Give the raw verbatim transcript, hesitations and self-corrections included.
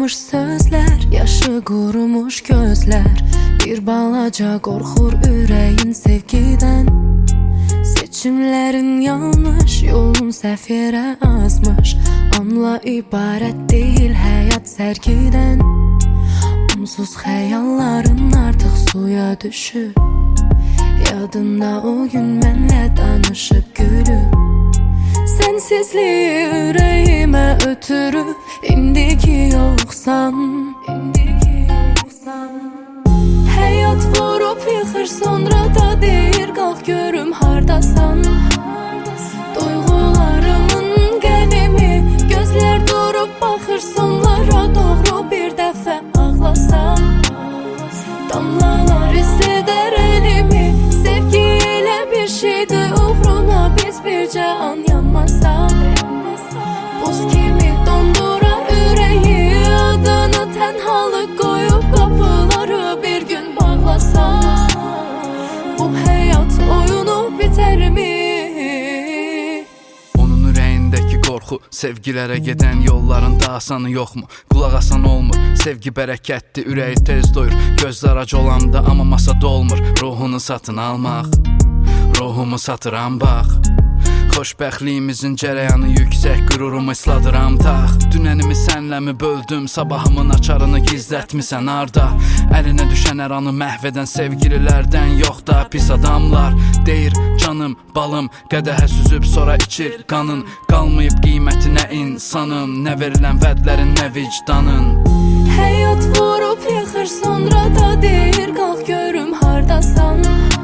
qalmış sözlər, yaşı qurumuş gözlər. Bir balaca qorxur ürəyin sevgidən. Seçimlərin yanlış, yolun səhv yerə azmış. Anla ibarət deyil həyat sərgidən. Onsuz xəyalların artıq suya düşür. Yadında o gün mənlə danışıb gülüb. Sensizliyi ürəyimə ötürüb. İndiki yoxsan, indiki yoxsan. Həyat vurub yıxır, sonra da deyir qalx görüm hardasan. Duyğularımın qənimi, gözlər durub baxır sonlara doğru. Bir dəfə ağlasan, damlalar hissedər elimi. Sevgi elə bir şeydir, uğruna biz bircə an yanmasaq. Buz kimi dondurar ürəyi, adını tənhalıq qoyub qapıları bir gün bağlasaq. Bu həyat oyunu bitərmi? Onun ürəyindəki qorxu, sevgilərə gedən yollarında asanı yoxmu? Qulaq asan olmur, sevgi bərəkətdir, ürəyi tez doyur. Gözlər acı olanda amma masada olmur. Ruhunu satın almaq, ruhumu satıram bax. Xoşbəxtliyimizin cərəyanı yüksək, qürurumu isladıram tax. Dünənimi sənləmi böldüm, sabahımın açarını gizlətmisən arda. Əlinə düşən hər anı məhv edən sevgililərdən yox da pis adamlar. Deyir canım, balım, qədəhə süzüb sonra içir qanın. Qalmayıb qiyməti nə insanın, nə verilən vədlərin, nə vicdanın. Həyat vurub yıxır, sonra da deyir qalx görüm hardasan.